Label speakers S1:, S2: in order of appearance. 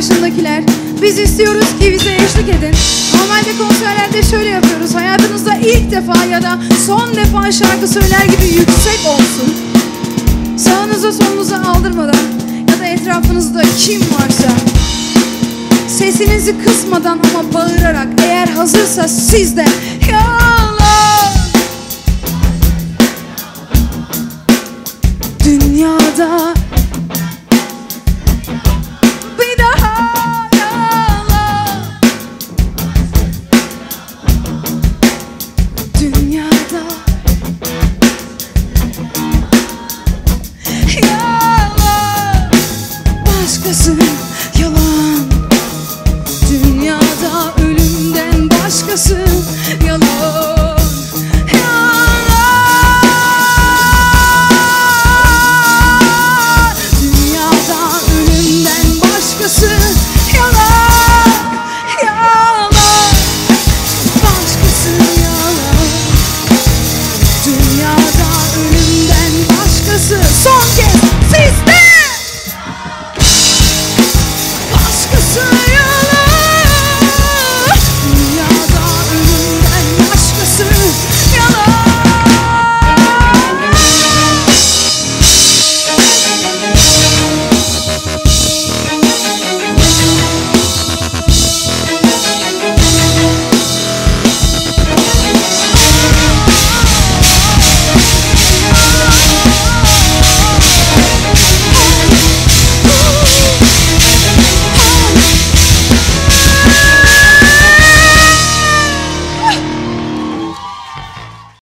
S1: başındakiler, biz istiyoruz ki bize eşlik edin. Normalde konserlerde şöyle yapıyoruz. Hayatınızda ilk defa ya da son defa şarkı söyler gibi yüksek olsun. Sağınıza solunuza aldırmadan ya da etrafınızda kim varsa sesinizi kısmadan ama bağırarak, eğer hazırsa siz de ya Allah. Dünyada bir daha ya Allah. Dünyada ya Allah. Başkası yalan. Dünyada ölümden başkası